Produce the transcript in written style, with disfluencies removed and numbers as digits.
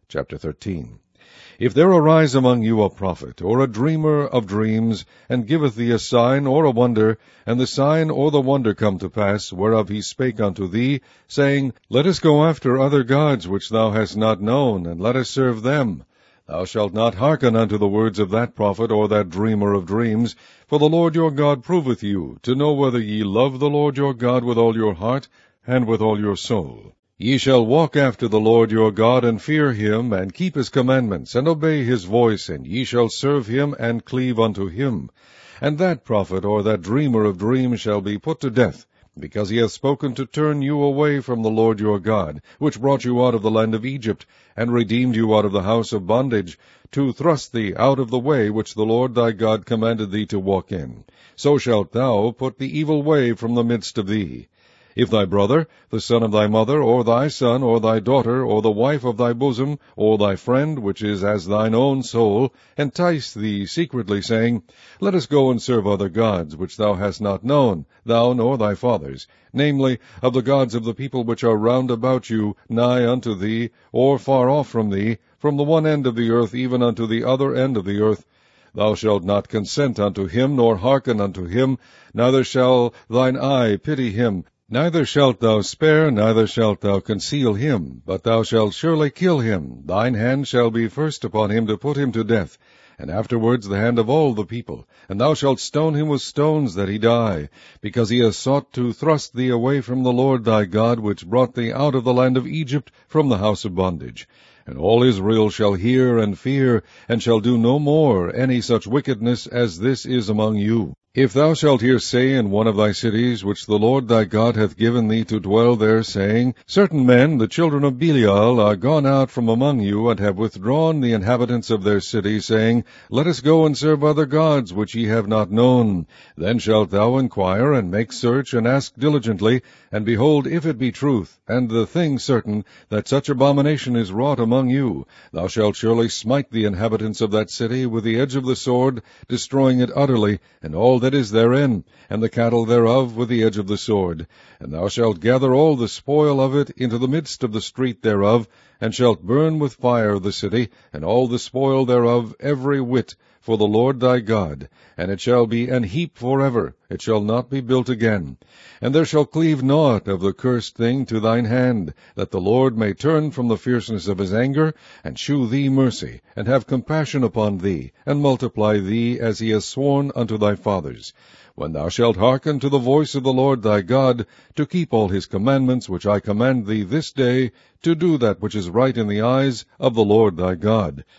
Chapter 13. If there arise among you a prophet, or a dreamer of dreams, and giveth thee a sign or a wonder, and the sign or the wonder come to pass, whereof he spake unto thee, saying, Let us go after other gods which thou hast not known, and let us serve them, thou shalt not hearken unto the words of that prophet or that dreamer of dreams, for the Lord your God proveth you, to know whether ye love the Lord your God with all your heart and with all your soul. Ye shall walk after the Lord your God, and fear him, and keep his commandments, and obey his voice, and ye shall serve him, and cleave unto him. And that prophet or that dreamer of dreams shall be put to death, because he hath spoken to turn you away from the Lord your God, which brought you out of the land of Egypt, and redeemed you out of the house of bondage, to thrust thee out of the way which the Lord thy God commanded thee to walk in. So shalt thou put the evil way from the midst of thee. If thy brother, the son of thy mother, or thy son, or thy daughter, or the wife of thy bosom, or thy friend, which is as thine own soul, entice thee secretly, saying, Let us go and serve other gods, which thou hast not known, thou nor thy fathers, namely, of the gods of the people which are round about you, nigh unto thee, or far off from thee, from the one end of the earth even unto the other end of the earth, thou shalt not consent unto him, nor hearken unto him, neither shall thine eye pity him, neither shalt thou spare, neither shalt thou conceal him, but thou shalt surely kill him. Thine hand shall be first upon him to put him to death, and afterwards the hand of all the people. And thou shalt stone him with stones that he die, because he has sought to thrust thee away from the Lord thy God, which brought thee out of the land of Egypt from the house of bondage. And all Israel shall hear and fear, and shall do no more any such wickedness as this is among you. If thou shalt hear say in one of thy cities, which the Lord thy God hath given thee to dwell there, saying, Certain men, the children of Belial, are gone out from among you, and have withdrawn the inhabitants of their city, saying, Let us go and serve other gods, which ye have not known. Then shalt thou inquire, and make search, and ask diligently, and behold, if it be truth, and the thing certain, that such abomination is wrought among you, thou shalt surely smite the inhabitants of that city with the edge of the sword, destroying it utterly, and all that is therein, and the cattle thereof with the edge of the sword. And thou shalt gather all the spoil of it into the midst of the street thereof, and shalt burn with fire the city, and all the spoil thereof, every whit, for the Lord thy God. And it shall be an heap forever, it shall not be built again. And there shall cleave naught of the cursed thing to thine hand, that the Lord may turn from the fierceness of his anger, and shew thee mercy, and have compassion upon thee, and multiply thee as he has sworn unto thy fathers. When thou shalt hearken to the voice of the Lord thy God, to keep all his commandments which I command thee this day, to do that which is right in the eyes of the Lord thy God,